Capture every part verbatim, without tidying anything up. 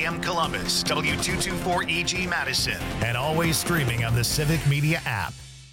M Columbus, W two twenty-four E G Madison, and always streaming on the Civic Media app.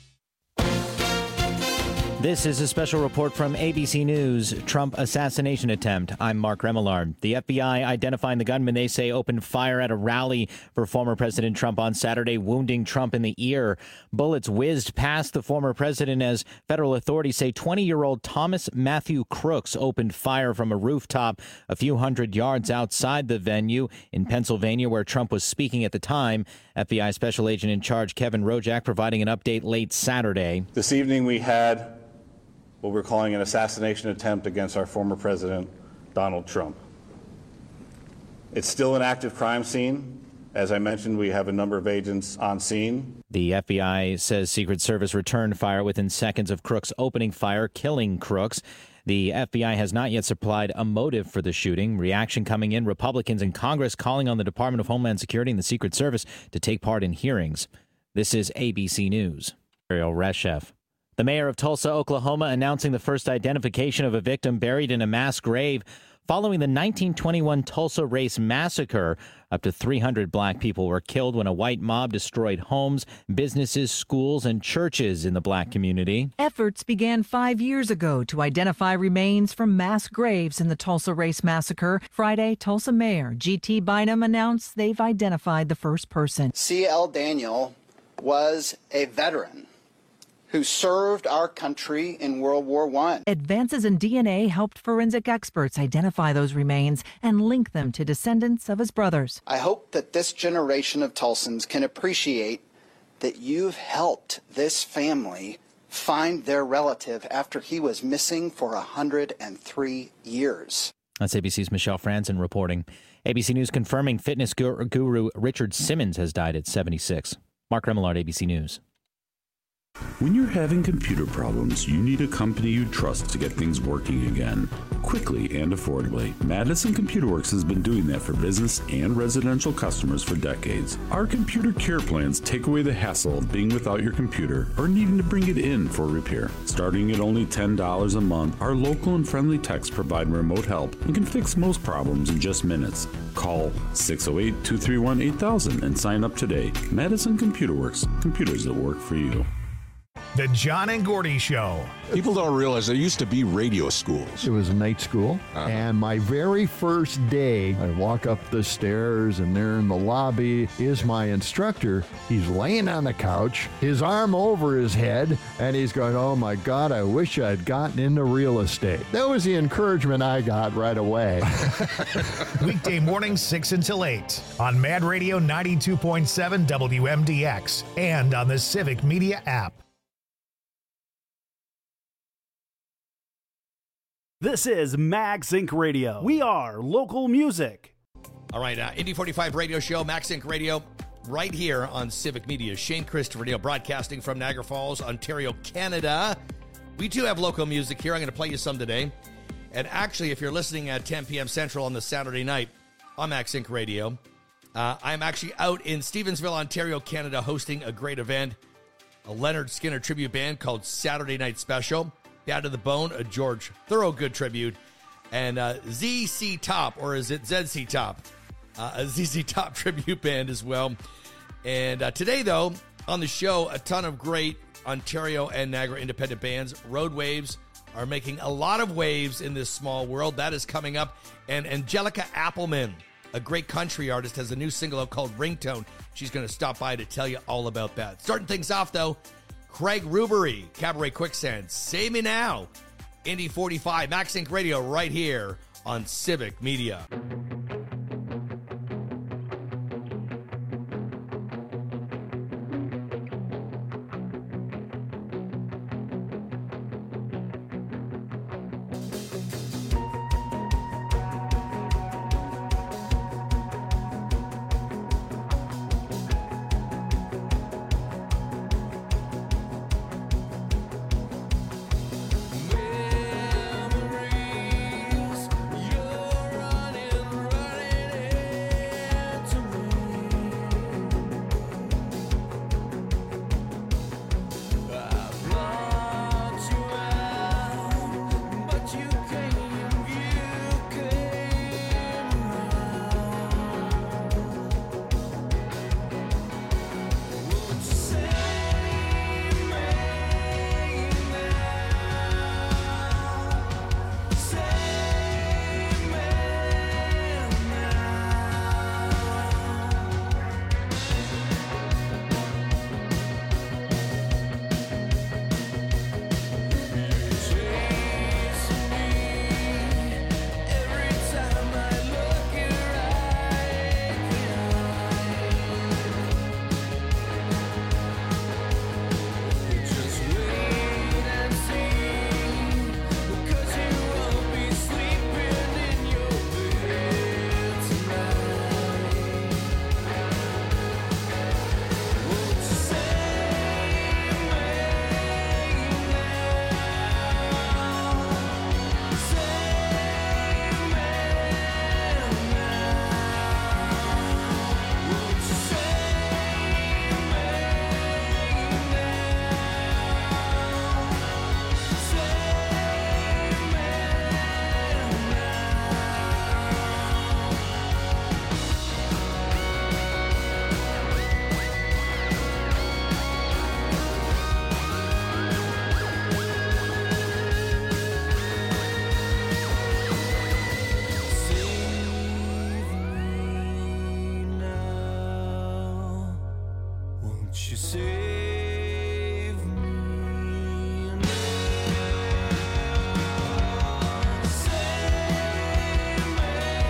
This is a special report from A B C News. Trump assassination attempt. I'm Mark Remillard. The F B I identifying the gunman they say opened fire at a rally for former President Trump on Saturday, wounding Trump in the ear. Bullets whizzed past the former president as federal authorities say twenty-year-old Thomas Matthew Crooks opened fire from a rooftop a few hundred yards outside the venue in Pennsylvania where Trump was speaking at the time. F B I Special Agent in Charge Kevin Rojak providing an update late Saturday. This evening we had what we're calling an assassination attempt against our former president, Donald Trump. It's still an active crime scene. As I mentioned, we have a number of agents on scene. The F B I says Secret Service returned fire within seconds of Crooks opening fire, killing Crooks. The F B I has not yet supplied a motive for the shooting. Reaction coming in, Republicans in Congress calling on the Department of Homeland Security and the Secret Service to take part in hearings. This is A B C News. Ariel Reshef. The mayor of Tulsa, Oklahoma, announcing the first identification of a victim buried in a mass grave following the nineteen twenty-one Tulsa Race Massacre. Up to three hundred black people were killed when a white mob destroyed homes, businesses, schools, and churches in the black community. Efforts began five years ago to identify remains from mass graves in the Tulsa Race Massacre. Friday, Tulsa Mayor G T Bynum announced they've identified the first person. C L. Daniel was a veteran who served our country in World War One. Advances in D N A helped forensic experts identify those remains and link them to descendants of his brothers. I hope that this generation of Tulsans can appreciate that you've helped this family find their relative after he was missing for one hundred three years. That's A B C's Michelle Franzen reporting. A B C News confirming fitness guru Richard Simmons has died at seventy-six. Mark Remillard, A B C News. When you're having computer problems, you need a company you trust to get things working again, quickly and affordably. Madison Computer Works has been doing that for business and residential customers for decades. Our computer care plans take away the hassle of being without your computer or needing to bring it in for repair. Starting at only ten dollars a month, our local and friendly techs provide remote help and can fix most problems in just minutes. Call six oh eight, two three one, eight thousand and sign up today. Madison Computer Works, computers that work for you. The John and Gordy Show. People don't realize there used to be radio schools. It was a night school, uh-huh. and my very first day, I walk up the stairs, and there in the lobby is my instructor. He's laying on the couch, his arm over his head, and he's going, oh my God, I wish I'd gotten into real estate. That was the encouragement I got right away. Weekday mornings, six until eight, on Mad Radio ninety-two point seven W M D X, and on the Civic Media app. This is Max Inc Radio. We are local music. All right, uh, Indy forty-five radio show, Max Inc Radio, right here on Civic Media. Shane Christopher Neal broadcasting from Niagara Falls, Ontario, Canada. We do have local music here. I'm going to play you some today. And actually, if you're listening at ten p.m. Central on the Saturday night on Max Inc Radio, uh, I'm actually out in Stevensville, Ontario, Canada, hosting a great event, a Leonard Skinner tribute band called Saturday Night Special. Down to the Bone, a George Thorogood tribute, and uh, Z C Top, or is it Z C Top? Uh, a Z Z Top tribute band as well. And uh, today, though, on the show, a ton of great Ontario and Niagara independent bands. Road Waves are making a lot of waves in this small world. That is coming up. And Angelica Appleman, a great country artist, has a new single out called Ringtone. She's going to stop by to tell you all about that. Starting things off, though, Craig Rubery, Cabaret Quicksand, Save Me Now, Indy forty-five, Max Inc Radio, right here on Civic Media. Memories, you're running Won't you save me now? Save me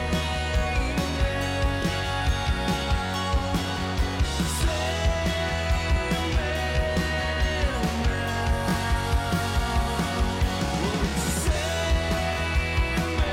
now. Save me now. Won't you save me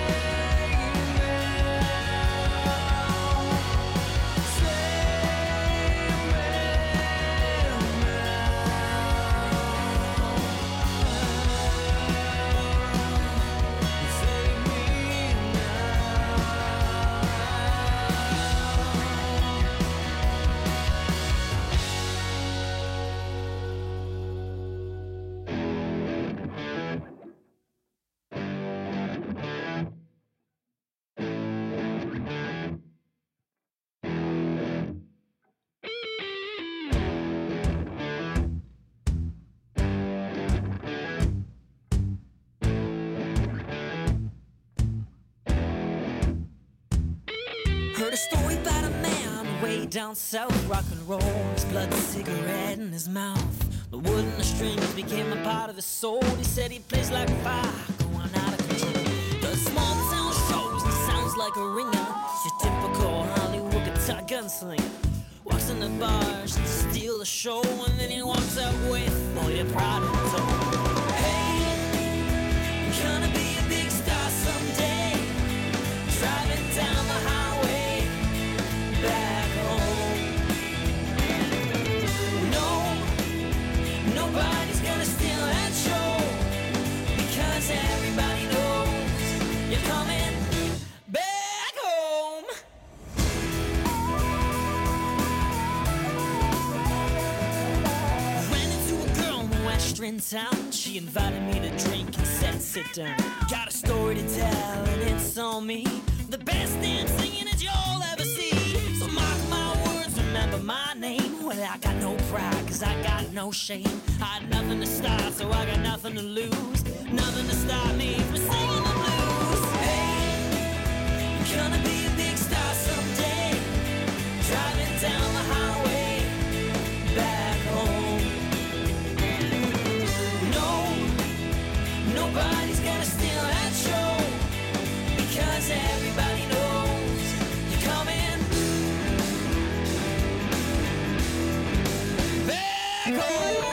Heard a story about a man way down south, rock and roll, his blood cigarette in his mouth. The wood and the strings became a part of his soul. He said he plays like fire, going out of control. Does small town shows and sounds like a ringer. Your typical Hollywood guitar gunslinger. Walks in the bars to steal the show, and then he walks out with all your pride and soul. Hey, you're gonna be a big star someday. Driving down the highway back home. No, nobody's gonna steal that show, because everybody knows you're coming back home. Ran into a girl in Western town. She invited me to drink and said, sit down. Got a story to tell and it's on me. The best damn singing that you'll ever see. So mark my words, remember my name. Well, I got no pride, cause I got no shame. I had nothing to start, so I got nothing to lose. Nothing to stop me from singing the blues. Hey, you're gonna be a big star someday. Driving down the highway back home. No, nobody's gonna steal that show, because everybody knows you're coming back home.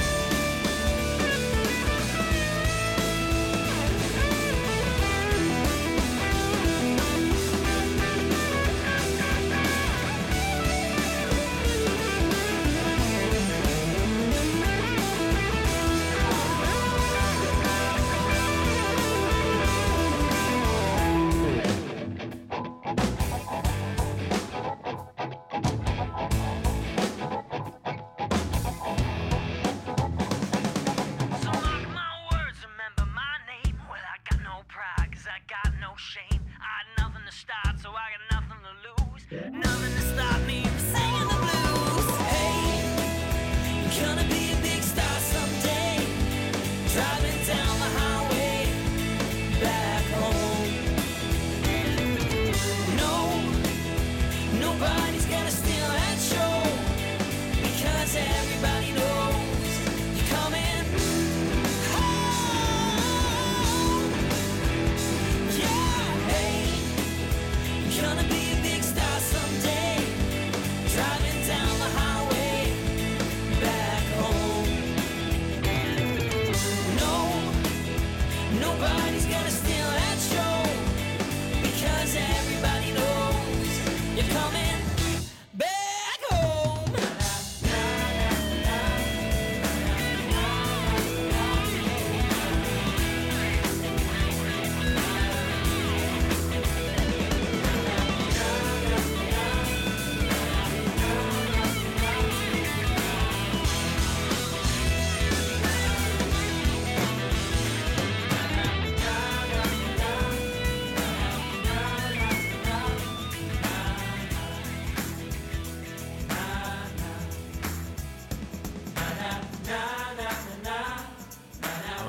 So mark my words, remember my name. Well, I got no pride, cause I got no shame. I had nothing to start, so I got nothing to lose. Nothing to stop me from singing the blues. Hey, you're gonna be a big star someday. Driving down the highway back home. No, nobody's gonna steal that show, because everybody knows you're coming home. Yeah, hey, you're gonna be a big star someday.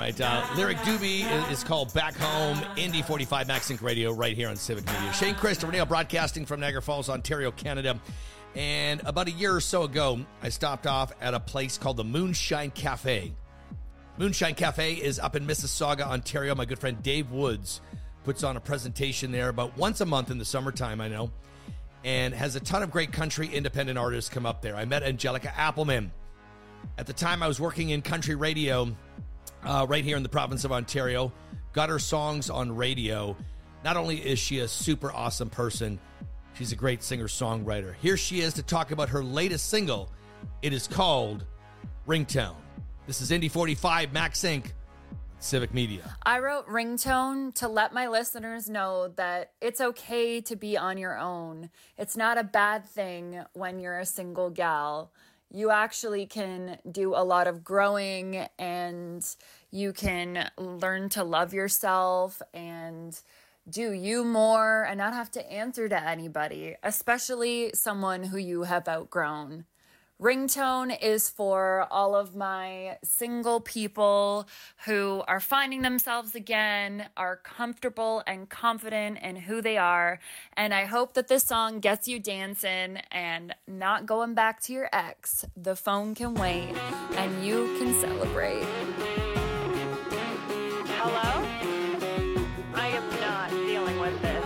right. Uh, Lyric Doobie is, is called Back Home. Indy forty-five MaxSync Radio right here on Civic Media. Shane Christopher Neal broadcasting from Niagara Falls, Ontario, Canada. And about a year or so ago, I stopped off at a place called the Moonshine Cafe. Moonshine Cafe is up in Mississauga, Ontario. My good friend Dave Woods puts on a presentation there about once a month in the summertime, I know, and has a ton of great country independent artists come up there. I met Angelica Appleman. At the time, I was working in country radio uh, right here in the province of Ontario. Got her songs on radio. Not only is she a super awesome person, she's a great singer-songwriter. Here she is to talk about her latest single. It is called Ringtone. This is Indy forty-five MaxSync, Civic Media. I wrote Ringtone to let my listeners know that it's okay to be on your own. It's not a bad thing when you're a single gal. You actually can do a lot of growing, and you can learn to love yourself and do you more and not have to answer to anybody, especially someone who you have outgrown. Ringtone is for all of my single people who are finding themselves again, are comfortable and confident in who they are. And I hope that this song gets you dancing and not going back to your ex. The phone can wait and you can celebrate. Hello? I am not dealing with this.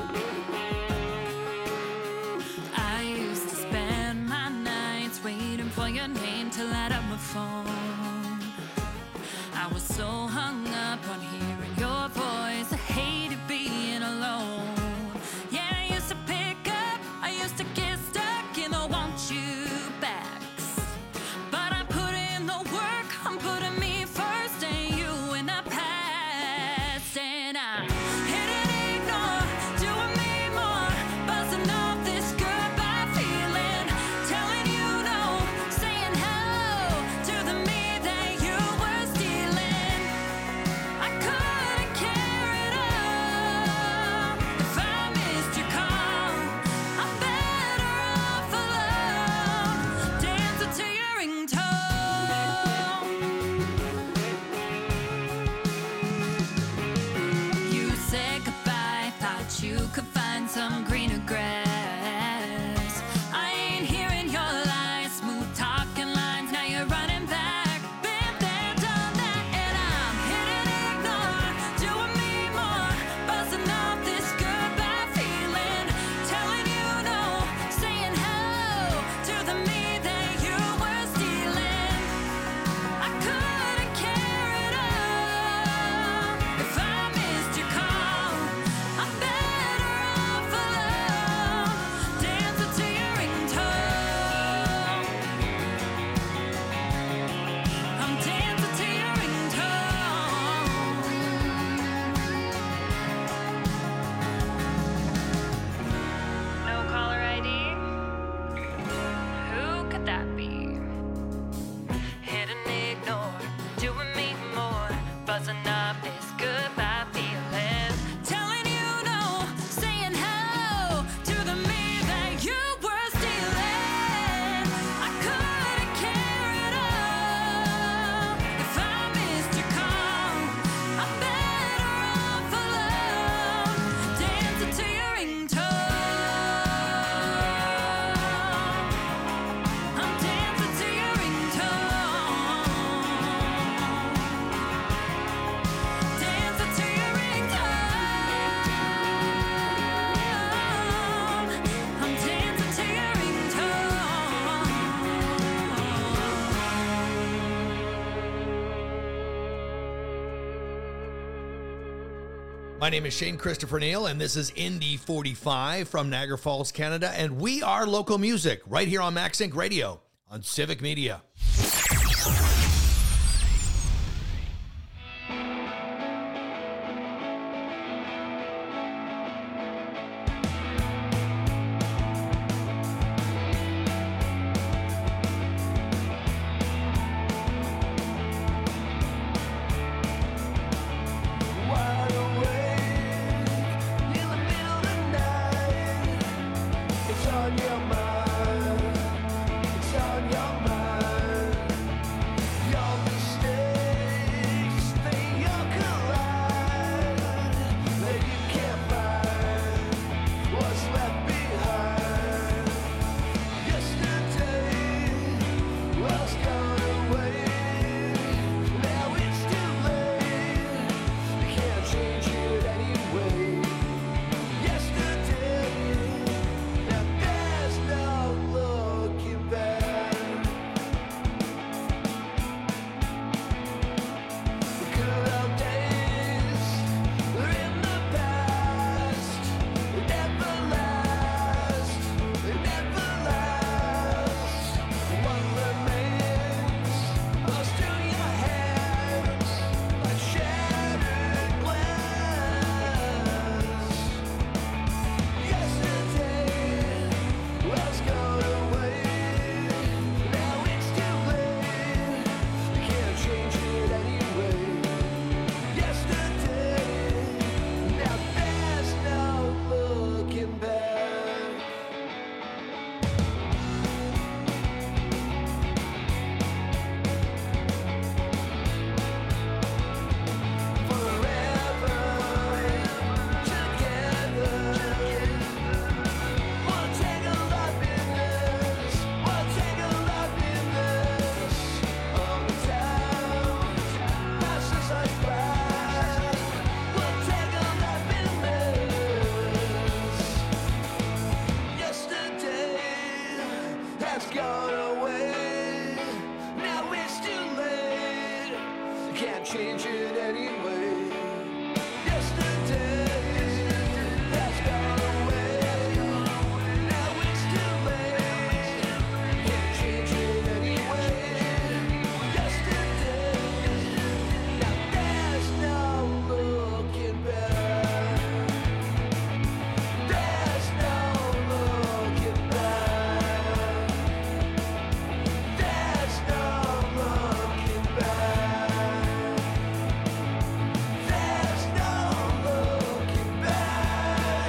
I used to spend my nights waiting for your name to light up my phone. I was so hung up on hearing your voice, I hated being alone. Yeah, I used to pick up, I used to get stuck in the want you backs. But I put in the work, I'm putting me first and you in the past. And I hit and ignore, doing me more, buzzing off this goodbye feeling, telling you no, saying hello to the me that you were stealing. I couldn't care at all if I missed your call. I'm better off alone, dancing to your ringtone. You said goodbye, thought you could find some greener grass. I ain't hearing your lies, smooth talking lines, now you're running back. Been there, done that, and I'm hitting ignore, doing me more, buzzing off this goodbye feeling, telling you no, saying hello to the me that you were stealing. I couldn't care at all if I missed your call. I'm better off alone, dancing to your ringtone. I'm dancing to your ringtone. No caller I D? Who could that be? Hit and ignore, doing me more, buzzing off this goodbye feeling, telling you no, saying hello to the me that you were stealing. I couldn't care at all if I missed your call. I'm better off alone, dancing to your ringtone. I'm dancing to your ringtone. Dancing to your ringtone. I'm dancing to your My name is Shane Christopher Neal, and this is Indy forty-five from Niagara Falls, Canada, and we are local music right here on MaxSync Radio on Civic Media. Wide awake in the middle of the night. It's on your mind. It's on your mind. gone away. Now it's too late. Can't change it anyway. Yesterday has gone away. Now it's too late. Can't change it anyway. Yesterday, now there's no looking back. There's no looking back. There's no looking back. There's no looking back.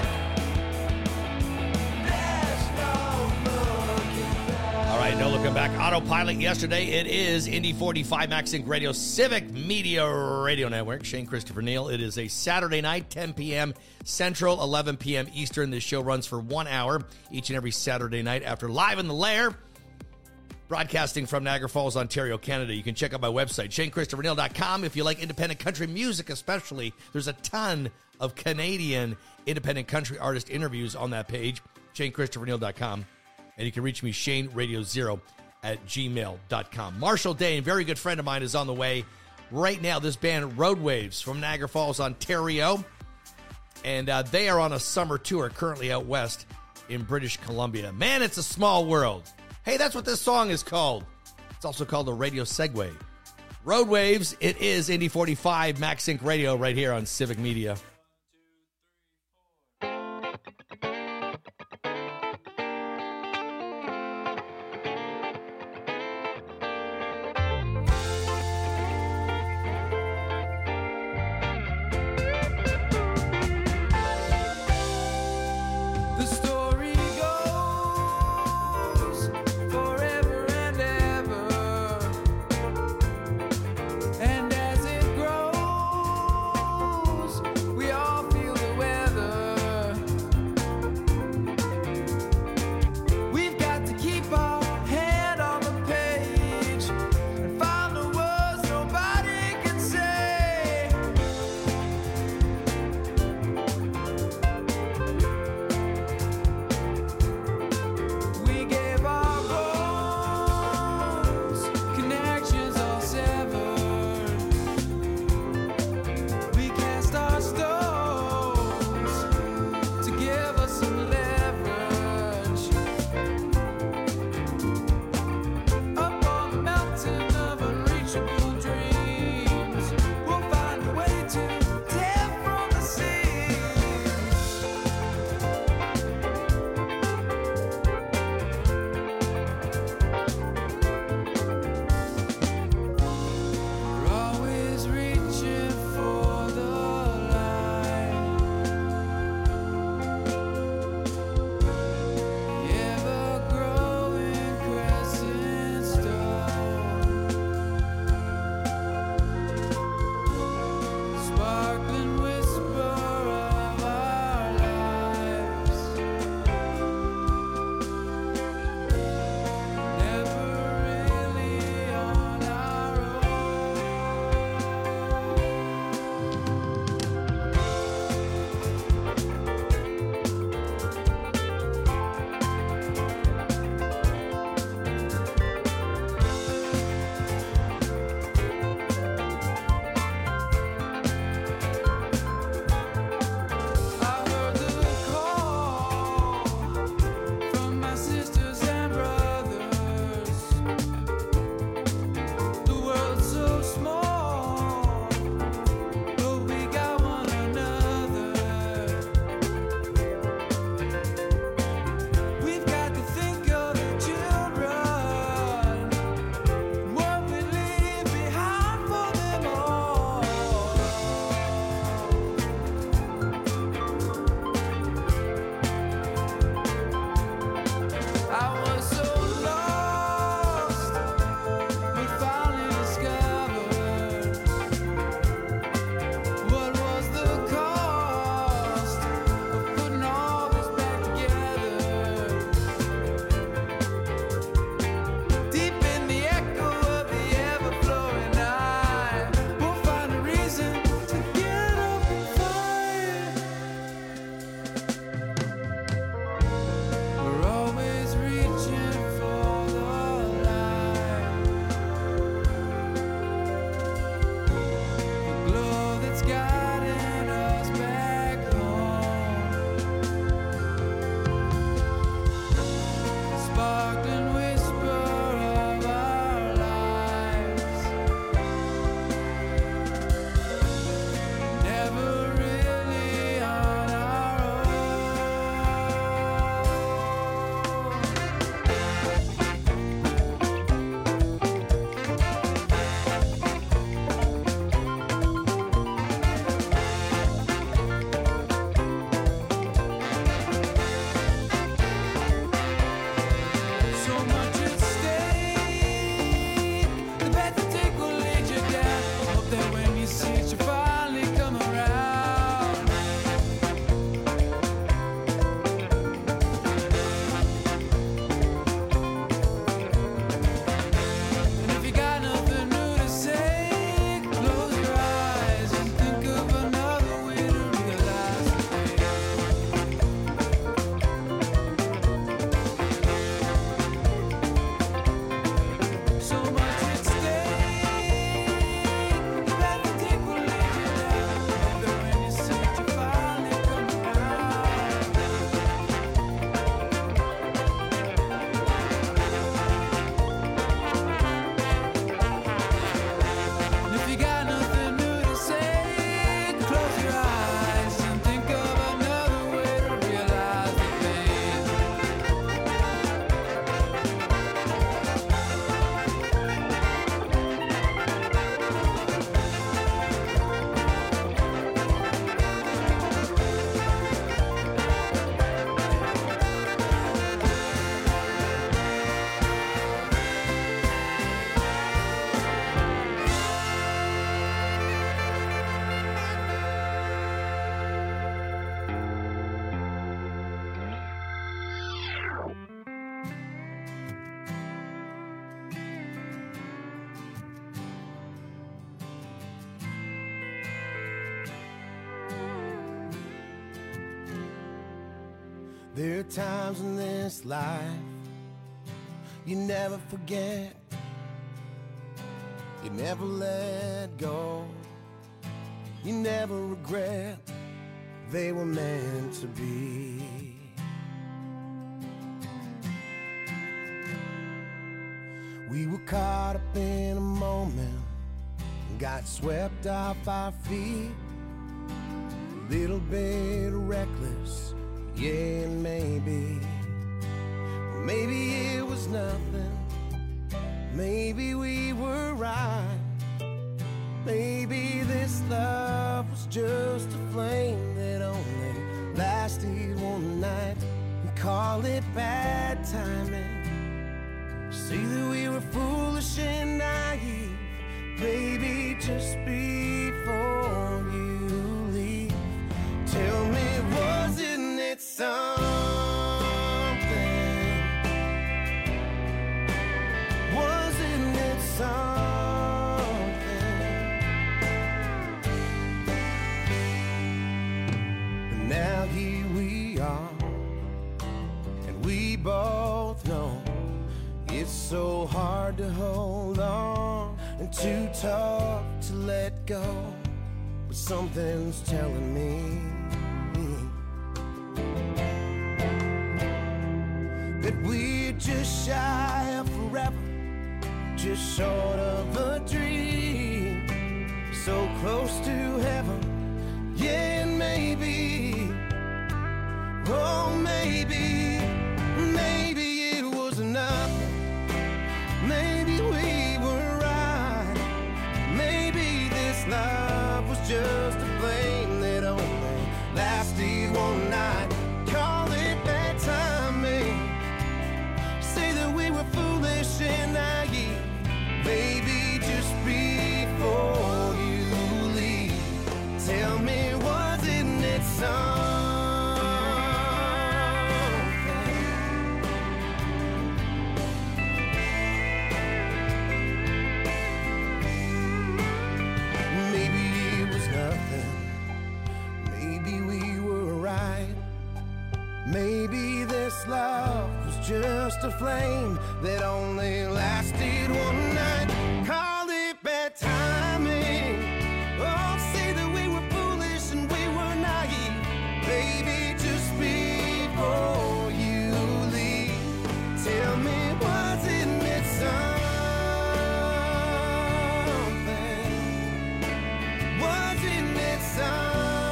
There's no looking back. All right, no looking back. Autopilot yesterday. It is Indy forty-five, MaxSync Radio, Civic Media Radio Network. Shane Christopher Neal. It is a Saturday night, ten p.m. Central, eleven p.m. Eastern. This show runs for one hour each and every Saturday night after Live in the Lair, broadcasting from Niagara Falls, Ontario, Canada. You can check out my website, shane christopher neal dot com. If you like independent country music especially, there's a ton of Canadian independent country artist interviews on that page, shane christopher neal dot com. And you can reach me, shane radio zero at gmail dot com. Marshall Dane, very good friend of mine, is on the way right now. This band, Road Waves, from Niagara Falls, Ontario. And uh, they are on a summer tour currently out west in British Columbia. Man, it's a small world. Hey, that's what this song is called. It's also called a radio segue. Road Waves, it is Indy forty-five, MaxSync Radio right here on Civic Media. The story goes forever and ever, and as it grows, we There are times in this life you never forget, you never let go, you never regret, they were meant to be. We were caught up in a moment, got swept off our feet, a little bit reckless, yeah, and maybe, maybe it was nothing, maybe we were right, maybe this love was just a flame that only lasted one night, and call it bad timing. See that we were foolish and naive, baby, just before you leave. Tell me, wasn't it something? Wasn't it something? But now here we are, and we both know it's so hard to hold on and too tough to let go. But something's telling me that we're just shy of forever, just short of a dream, so close to heaven, yeah, and maybe, oh maybe, maybe it was nothing. Maybe we were right. Maybe this love was just a flame that only lasted one night. Call it bad timing. Say that we were foolish and naive. Baby, just before you leave, tell me, wasn't it something? Maybe this love was just a flame that only lasted one night. Call it bad timing. Oh, say that we were foolish and we were naive. Baby, just before you leave, tell me, wasn't it something? Wasn't it something?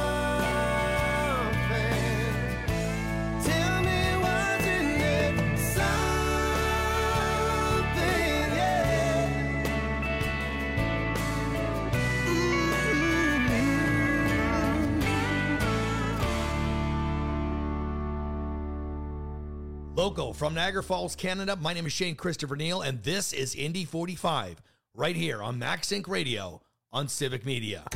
Local from Niagara Falls, Canada. My name is Shane Christopher Neal, and this is Indy forty-five, right here on MaxSync Radio on Civic Media.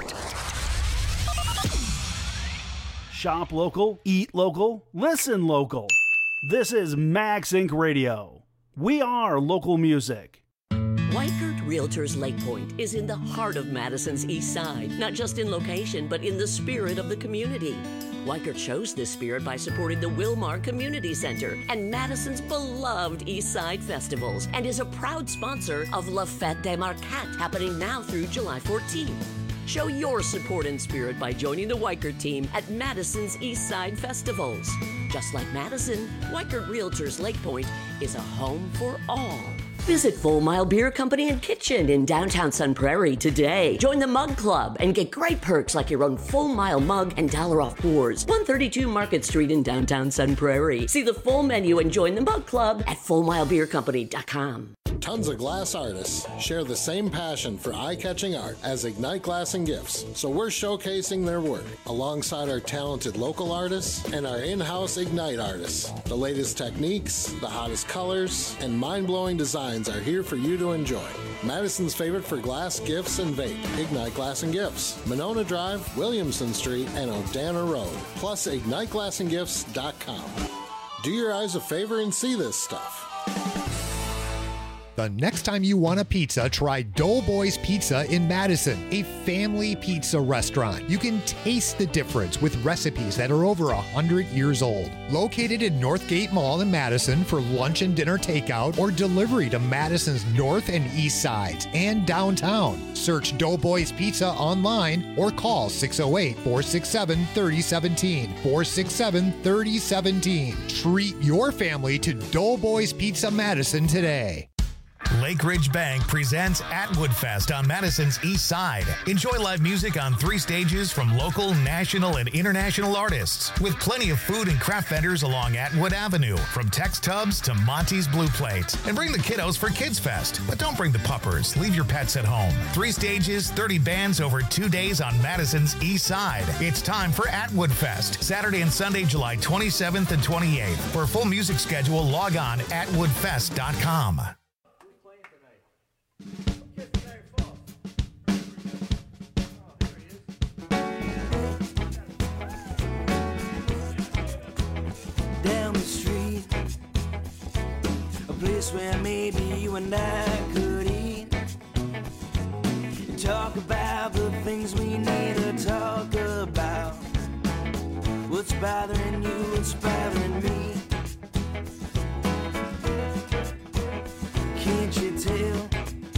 Shop local, eat local, listen local. This is MaxSync Radio. We are local music. Weichert Realtors Lake Point is in the heart of Madison's East Side, not just in location, but in the spirit of the community. Weichert shows this spirit by supporting the Wilmar Community Center and Madison's beloved East Side festivals, and is a proud sponsor of La Fête des Marquettes, happening now through July fourteenth. Show your support and spirit by joining the Weichert team at Madison's East Side festivals. Just like Madison, Weichert Realtors Lake Point is a home for all. Visit Full Mile Beer Company and Kitchen in downtown Sun Prairie today. Join the Mug Club and get great perks like your own Full Mile mug and dollar off pours. one thirty-two Market Street in downtown Sun Prairie. See the full menu and join the Mug Club at full mile beer company dot com. Tons of glass artists share the same passion for eye-catching art as Ignite Glass and Gifts, so we're showcasing their work alongside our talented local artists and our in-house Ignite artists. The latest techniques, the hottest colors, and mind-blowing designs are here for you to enjoy. Madison's favorite for glass, gifts, and vape, Ignite Glass and Gifts, Monona Drive, Williamson Street, and Odana Road, plus ignite glass and gifts dot com. Do your eyes a favor and see this stuff. The next time you want a pizza, try Doughboys Pizza in Madison, a family pizza restaurant. You can taste the difference with recipes that are over one hundred years old. Located in Northgate Mall in Madison for lunch and dinner takeout or delivery to Madison's north and east sides and downtown. Search Doughboys Pizza online or call six oh eight, four six seven, three oh one seven, four six seven, three oh one seven. Treat your family to Doughboys Pizza Madison today. Lake Ridge Bank presents Atwood Fest on Madison's East Side. Enjoy live music on three stages from local, national, and international artists, with plenty of food and craft vendors along Atwood Avenue, from Tex Tubs to Monty's Blue Plate. And bring the kiddos for Kids Fest, but don't bring the puppers. Leave your pets at home. Three stages, thirty bands over two days on Madison's East Side. It's time for Atwood Fest, Saturday and Sunday, July twenty-seventh and twenty-eighth. For a full music schedule, log on atwood fest dot com. Down the street, a place where maybe you and I could eat, talk about the things we need to talk about. What's bothering you, what's bothering me? Can't you tell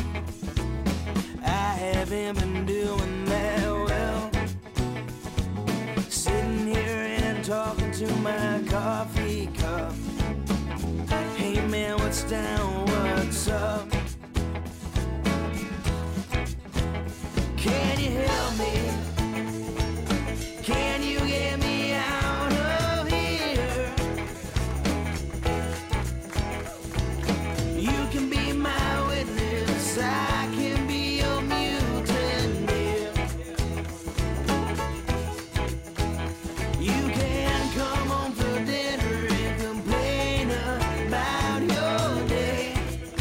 I haven't been doing that well? Sitting here and talking to my coffee cup. Hey man, what's down, what's up? Can you help me? Can you get me out of here? You can be my witness, I can be your mutineer. You can come home for dinner and complain about your day,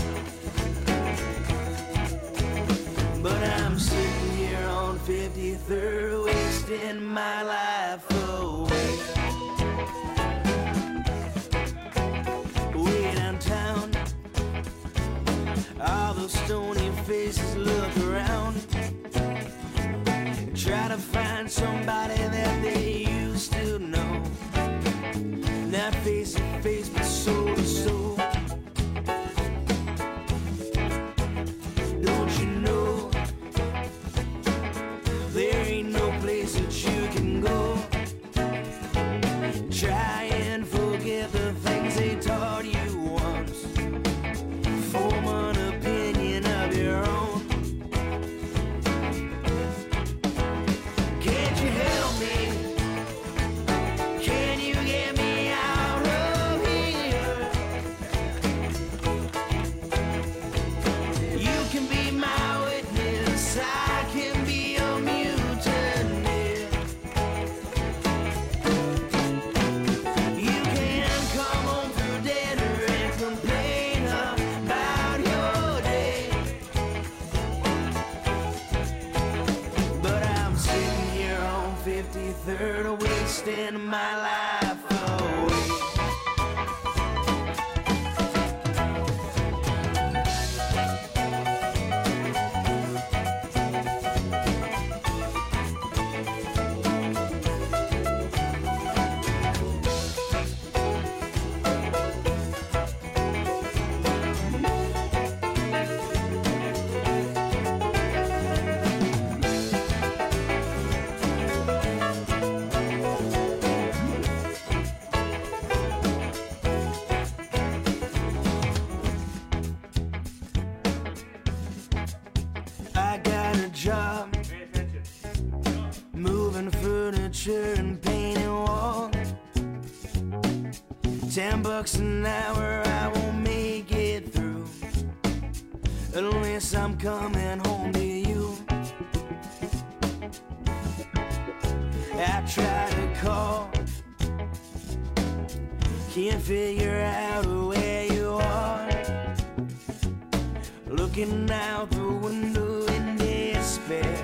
but I'm sitting here on fifty-third wasting my life away. Way downtown, all those stony faces look around, try to find somebody that they used to know, not face to face but soul to soul. Don't you know there ain't no place that you can go? Try and forget the things they taught you once. Form an opinion of your own. Can't you help me? Can you get me out of here? You can be my witness, I can be your mutineer. You can come home for dinner and complain about your day, but I'm sitting here on fifty-third wasting my life away. I got a job moving furniture and painting walls. Ten bucks an hour, I won't make it through unless I'm coming home to you. I try to call, can't figure out where you are. Looking out the window in despair,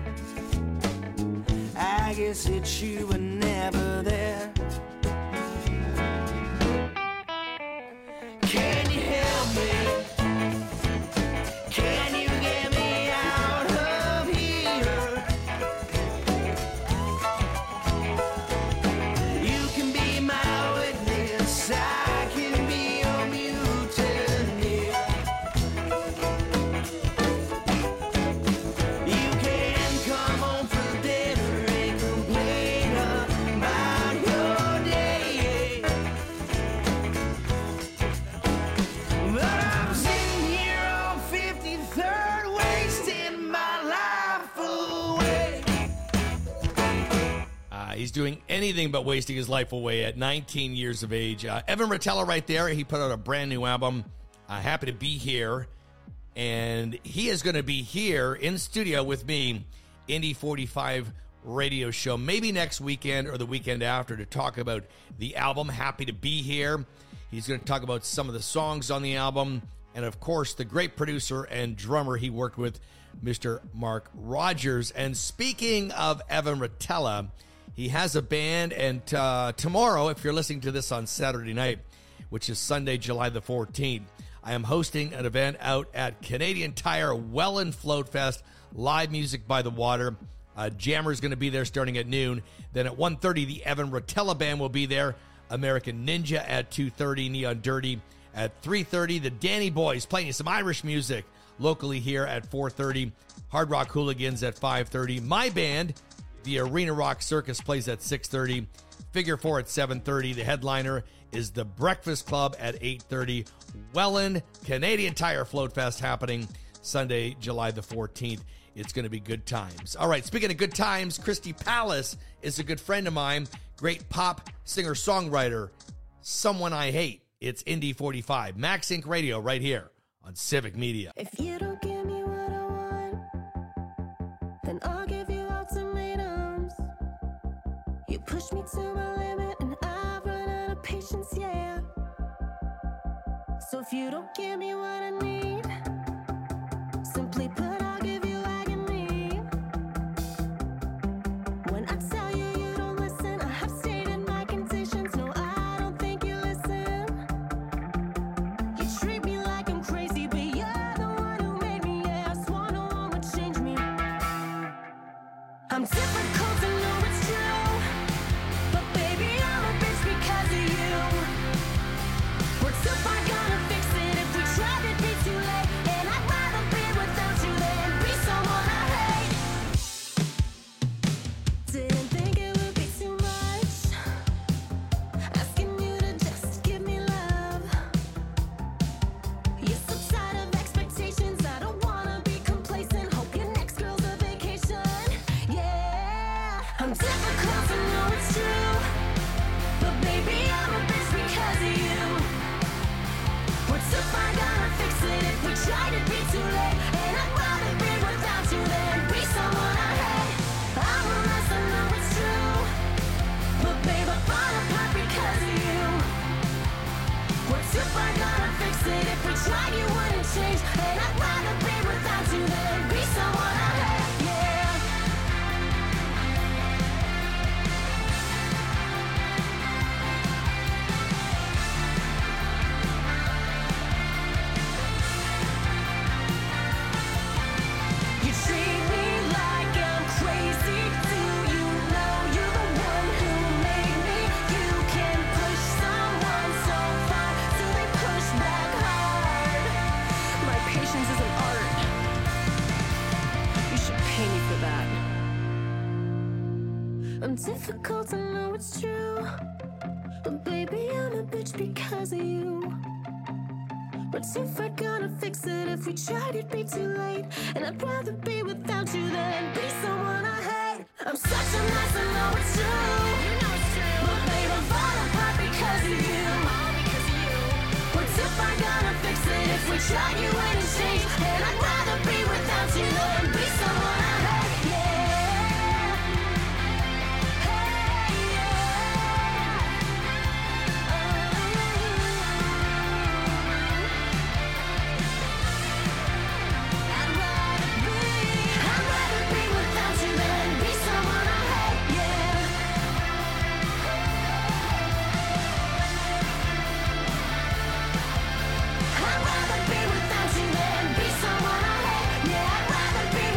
I guess that you were never there. Can you help me? He's doing anything but wasting his life away at nineteen years of age. Uh, Evan Rotella right there. He put out a brand new album, uh, Happy to Be Here. And he is going to be here in studio with me, Indy forty-five radio show, maybe next weekend or the weekend after, to talk about the album, Happy to Be Here. He's going to talk about some of the songs on the album. And, of course, the great producer and drummer he worked with, Mister Mark Rogers. And speaking of Evan Rotella, he has a band, and uh, tomorrow, if you're listening to this on Saturday night, which is Sunday, July the fourteenth, I am hosting an event out at Canadian Tire Welland Float Fest, live music by the water. Uh, Jammer's going to be there starting at noon. Then at one thirty, the Evan Rotella Band will be there. American Ninja at two thirty, Neon Dirty at three thirty. The Danny Boys playing you some Irish music locally here at four thirty. Hard Rock Hooligans at five thirty. My band, the Arena Rock Circus, plays at six thirty. Figure Four at seven thirty. The headliner is the Breakfast Club at eight thirty. Welland Canadian Tire Float Fest happening Sunday, July the fourteenth. It's going to be good times. All right, speaking of good times, Christy Palace is a good friend of mine, great pop singer-songwriter, someone I hate. It's Indy forty-five, Max Inc Radio right here on Civic Media. If you don't give me what I want, then I'll give you ultimatums. You push me to my limit and I've run out of patience, yeah. So if you don't give me what I need, simply put, I'll give you agony. When I tell you you don't listen, I have stated my conditions. No, I don't think you listen. You treat me like I'm crazy, but you're the one who made me. Yeah, I swore no one would change me. I'm difficult to know it's true, but baby, I'm a bitch because of you. We're too far gonna fix it if we try to be too late. And I'd rather be without you than be someone I hate. Didn't think it would be too much, asking you to just give me love. You're so tired of expectations, I don't wanna be complacent. Hope your next girl's a vacation. Yeah, I'm difficult to know it's true, but baby, I'm a bitch because of you. We're too far gonna fix it if we try to be too late. And I'd rather be without you than be someone I hate. I'm a mess, I know it's true, but babe, I fall apart because of you. We're too far gonna fix it if we tried, you wouldn't change. And I'd rather be without you than be someone I hate. Yeah. You treat me like I'm crazy. Do you know you're the one who made me? You can push someone so far till they push back hard. My patience is an art. You should pay me for that. I'm difficult to know it's true, but baby, I'm a bitch because of you. We're too far gonna fix it if we tried, it'd be too late. And I'd rather be without you than be someone I hate. I'm such a mess, I know it's true, but babe, I'm falling apart because of you. We're too far gonna fix it if we tried, you wouldn't change. And I'd rather be without you than be someone I hate. Yeah. Hey, yeah. I'd rather be, I'd rather be without you than be someone I hate. Yeah. I'd rather be without you than be someone I hate. Yeah, I'd rather be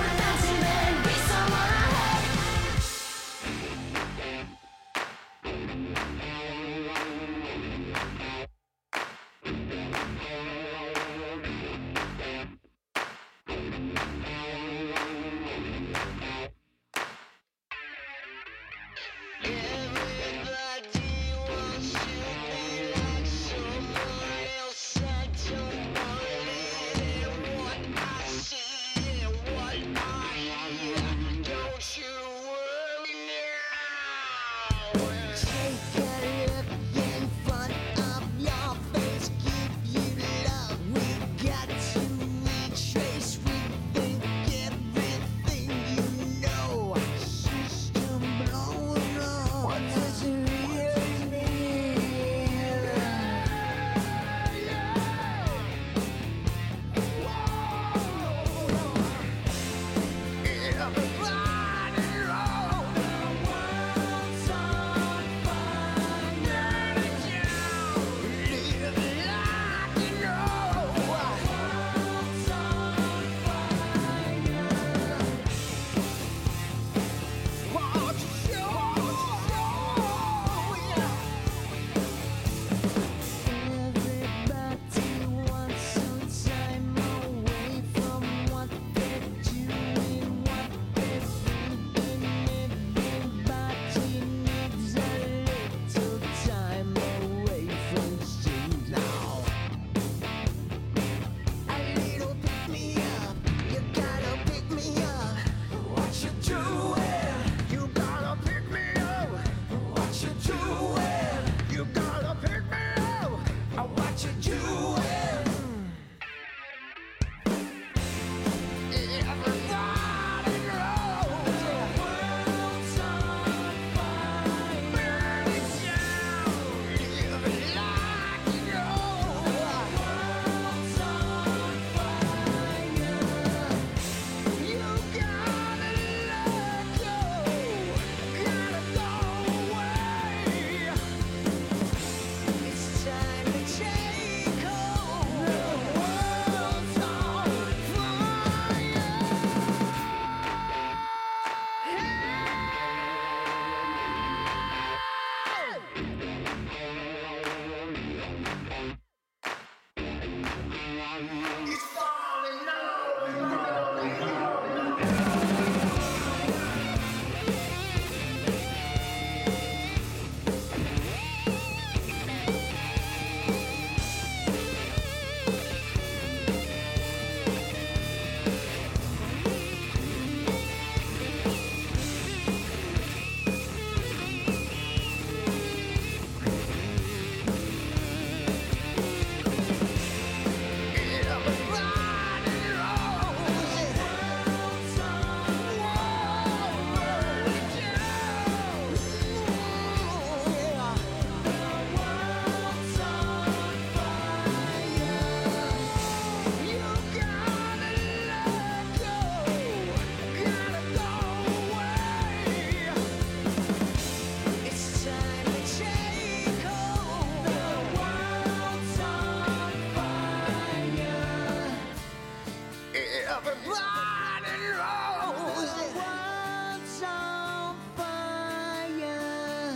everybody knows the world's on fire.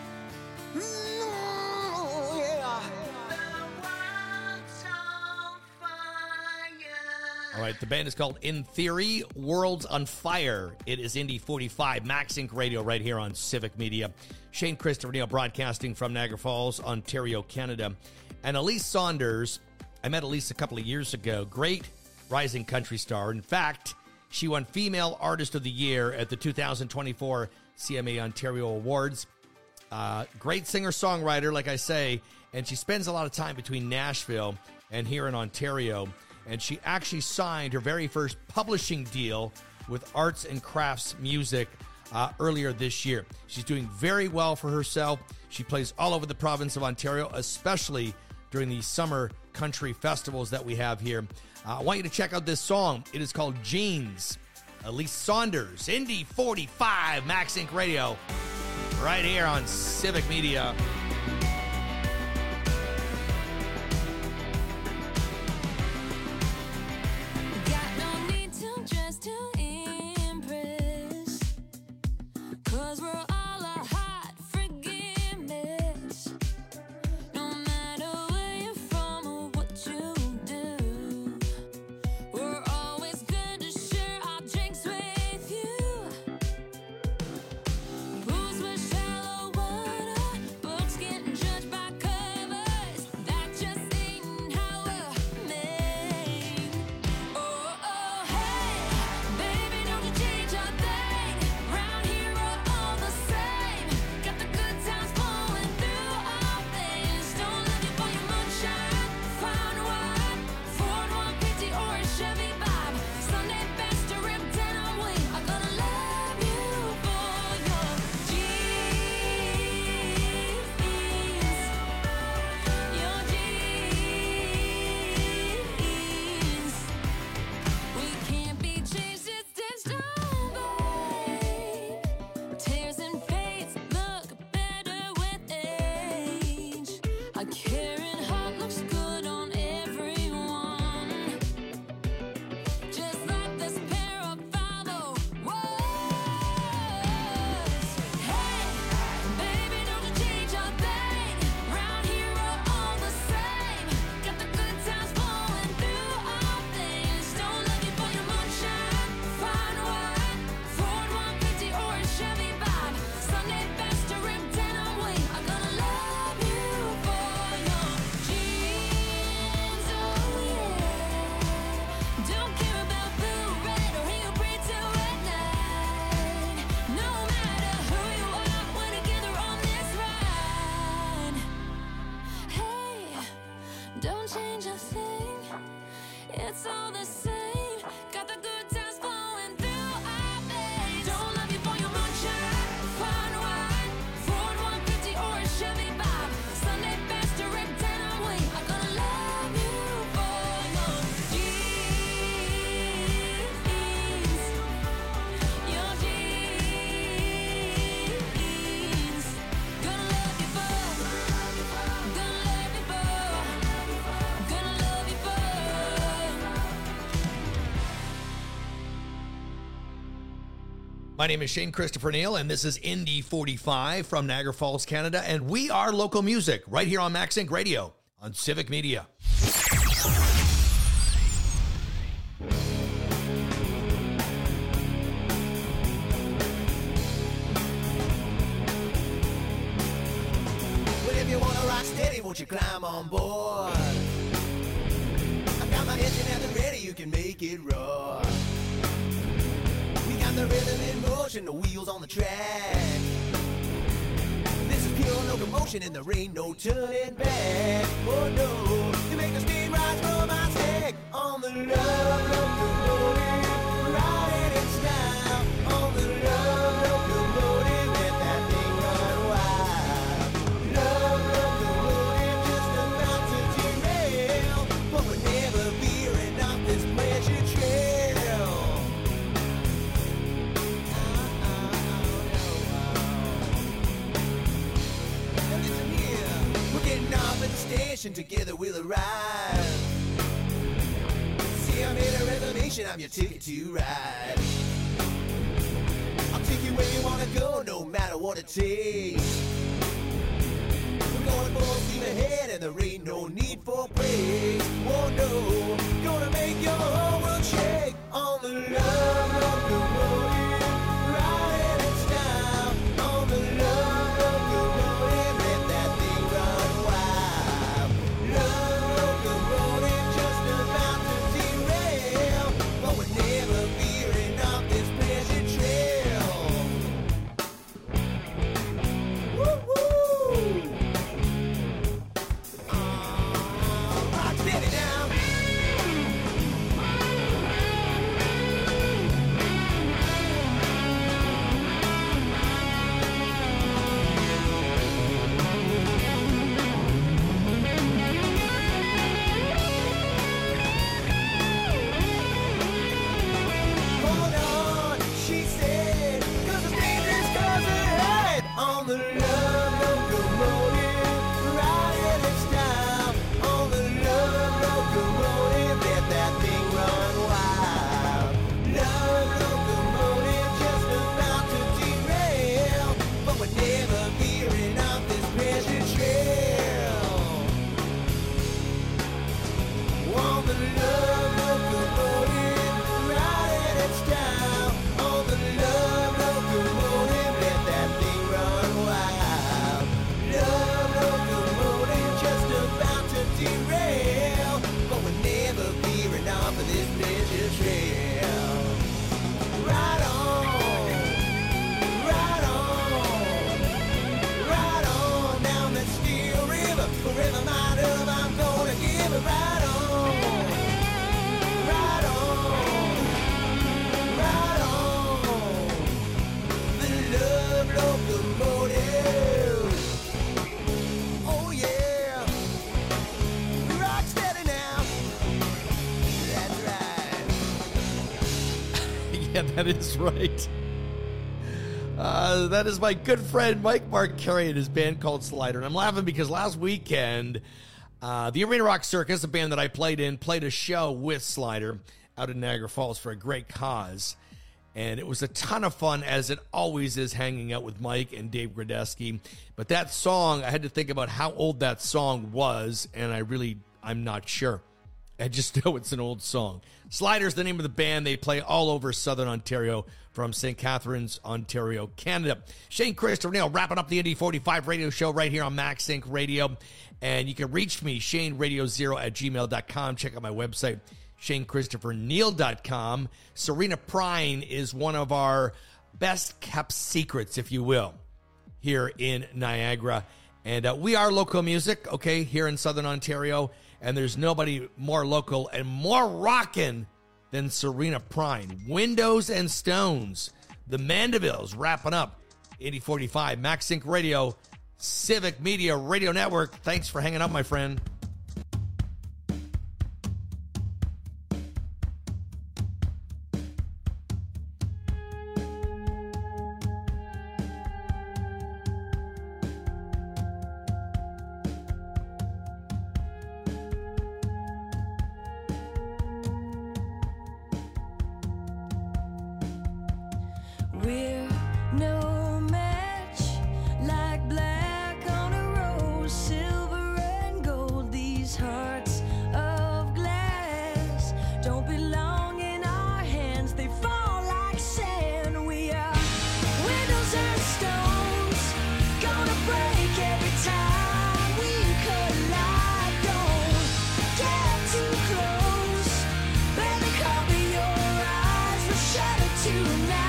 Mm, yeah. All right, the band is called In Theory, Worlds on Fire. It is Indy forty-five, Max Inc Radio right here on Civic Media. Shane Christopher Neal broadcasting from Niagara Falls, Ontario, Canada. And Elise Saunders, I met Elise a couple of years ago. Great rising country star. In fact, she won Female Artist of the Year at the two thousand twenty-four C M A Ontario Awards. Uh, great singer-songwriter, like I say, and she spends a lot of time between Nashville and here in Ontario. And she actually signed her very first publishing deal with Arts and Crafts Music uh, earlier this year. She's doing very well for herself. She plays all over the province of Ontario, especially during the summer country festivals that we have here. Uh, I want you to check out this song. It is called Jeans. Elise Saunders, Indy forty-five, Max Inc Radio, right here on Civic Media. My name is Shane Christopher Neal, and this is Indy forty-five from Niagara Falls, Canada, and we are local music right here on Max Inc Radio on Civic Media. Well, if you want to rock steady, won't you climb on board? I've got my engine at the ready, you can make it roar. We got the rhythm in motion, the wheels on the track. This is pure locomotion and there ain't no turning back. Oh no, you make the steam rise from my stick on the locomotive, riding in style on the locomotive, let that thing run wild. Locomotive just about to derail, but we're never veering off this pressure trail. Getting off at the station, together we'll arrive. See, I made a reservation station, I'm your ticket to ride. I'll take you where you wanna go, no matter what it takes. We're going full steam ahead, and there ain't no need for praise. Oh no, gonna make your whole world shake on the love locomotive, riding in style on the love locomotive. Let that thing run wild. Love locomotive just about to derail, but we're never veering off this pleasure trail. Woo woo! Rock steady now. Hold on, she said, 'cause it's dangerous, 'cause ahead on the love locomotive, riding in style on the love locomotive. Let that thing run wild. Love locomotive just about to derail, but we're never veering off this pleasure trail. On the love locomotive, riding in style on the love locomotive. Let that thing run wild. Love locomotive just about to derail, but we're never veering off of this pleasure trail. Right on, right on, right on down that Steel River. Forever my love, I'm gonna give it right on, right on, right on. The love locomotive. Oh yeah, rock steady now. That's right. Yeah, that is right. Uh, that is my good friend Mike Marcari and his band called Slider. And I'm laughing because last weekend, uh, the Arena Rock Circus, a band that I played in, played a show with Slider out in Niagara Falls for a great cause. And it was a ton of fun, as it always is, hanging out with Mike and Dave Gradesky. But that song, I had to think about how old that song was, and I really, I'm not sure. I just know it's an old song. Slider's the name of the band. They play all over Southern Ontario from Saint Catharines, Ontario, Canada. Shane Christopher Neal wrapping up the Indy forty-five radio show right here on Max Inc Radio. And you can reach me, Shane Radio Zero at gmail dot com. Check out my website, Shane Christopher Neal dot com. Serena Prine is one of our best kept secrets, if you will, here in Niagara. And uh, we are local music, okay, here in Southern Ontario. And there's nobody more local and more rockin' than Serena Prine. Windows and Stones, the Mandevilles wrapping up Indy forty-five, Max Inc Radio, Civic Media Radio Network. Thanks for hanging out, my friend. We're no match, like black on a rose, silver and gold. These hearts of glass don't belong in our hands, they fall like sand. We are windows and stones, gonna break every time we collide. Don't get too close, baby, cover your eyes, we'll shatter tonight.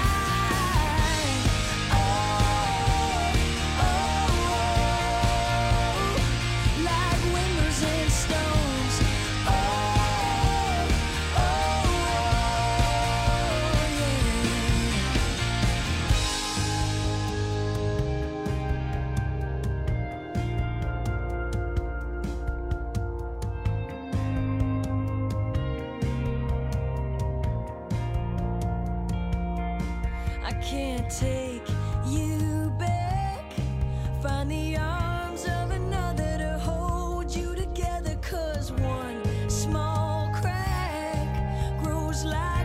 I can't take you back. Find the arms of another to hold you together. 'Cause one small crack grows like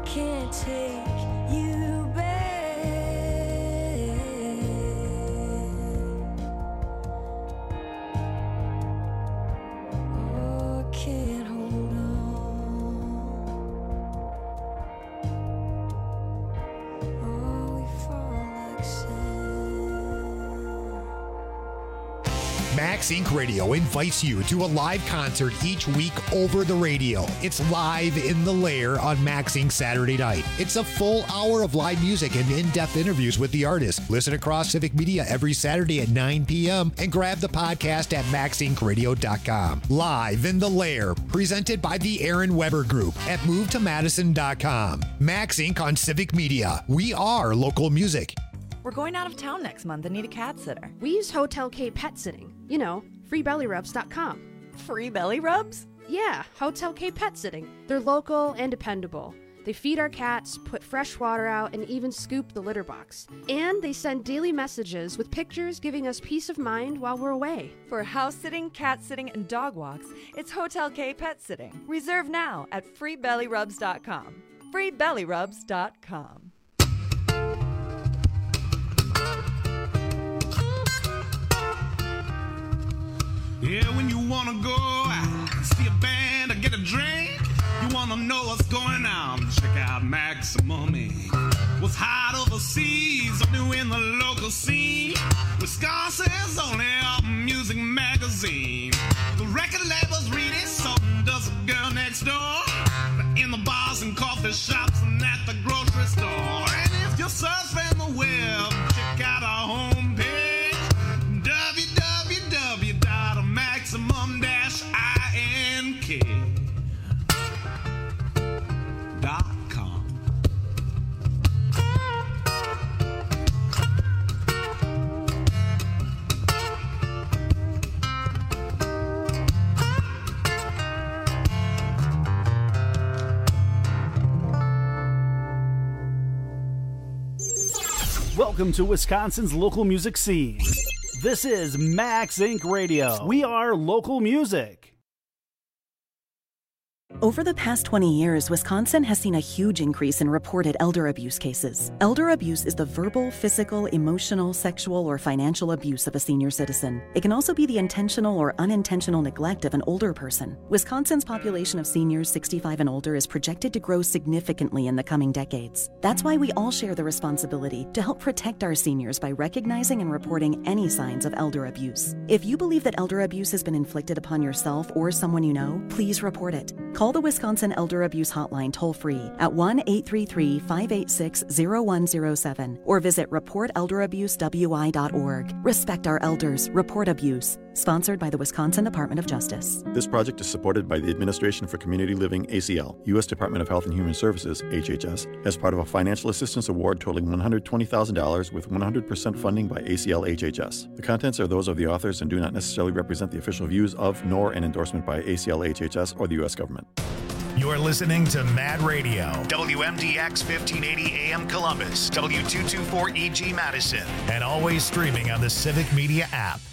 can't take you back. Oh, can't hold on. Oh, we fall like Max Inc Radio invites you to a live concert each week over the radio. It's Live in the Lair on Max Inc Saturday night. It's a full hour of live music and in-depth interviews with the artists. Listen across Civic Media every Saturday at nine p.m. and grab the podcast at max inc radio dot com. Live in the Lair, presented by the Aaron Weber Group at move to madison dot com. Max Incorporated on Civic Media. We are local music. We're going out of town next month and need a cat sitter. We use Hotel K Pet Sitting. You know, free belly rubs dot com. Free belly rubs? Yeah, Hotel K Pet Sitting. They're local and dependable. They feed our cats, put fresh water out, and even scoop the litter box. And they send daily messages with pictures giving us peace of mind while we're away. For house sitting, cat sitting, and dog walks, it's Hotel K Pet Sitting. Reserve now at free belly rubs dot com. free belly rubs dot com. Yeah, when you wanna go out, see a band or get a drink, you wanna know what's going on, check out Maximum Incorporated. What's hot overseas, only in the local scene. Wisconsin's only up music magazine. The record labels read it, so does the girl next door. In the bars and coffee shops and at the grocery store. And if you're surfing the web, check out our homepage. w w w dot maximum dash ink dot com. Welcome to Wisconsin's local music scene. This is Max Incorporated Radio. We are local music. Over the past twenty years, Wisconsin has seen a huge increase in reported elder abuse cases. Elder abuse is the verbal, physical, emotional, sexual, or financial abuse of a senior citizen. It can also be the intentional or unintentional neglect of an older person. Wisconsin's population of seniors sixty-five and older is projected to grow significantly in the coming decades. That's why we all share the responsibility to help protect our seniors by recognizing and reporting any signs of elder abuse. If you believe that elder abuse has been inflicted upon yourself or someone you know, please report it. Call the Wisconsin Elder Abuse Hotline toll-free at one eight three three, five eight six, zero one zero seven or visit report elder abuse w i dot org. Respect our elders. Report abuse. Sponsored by the Wisconsin Department of Justice. This project is supported by the Administration for Community Living, A C L, U S Department of Health and Human Services, H H S, as part of a financial assistance award totaling one hundred twenty thousand dollars with one hundred percent funding by A C L H H S. The contents are those of the authors and do not necessarily represent the official views of, nor an endorsement by A C L H H S or the U S government. You're listening to Mad Radio, W M D X fifteen eighty A M Columbus, W two twenty-four E G Madison, and always streaming on the Civic Media app.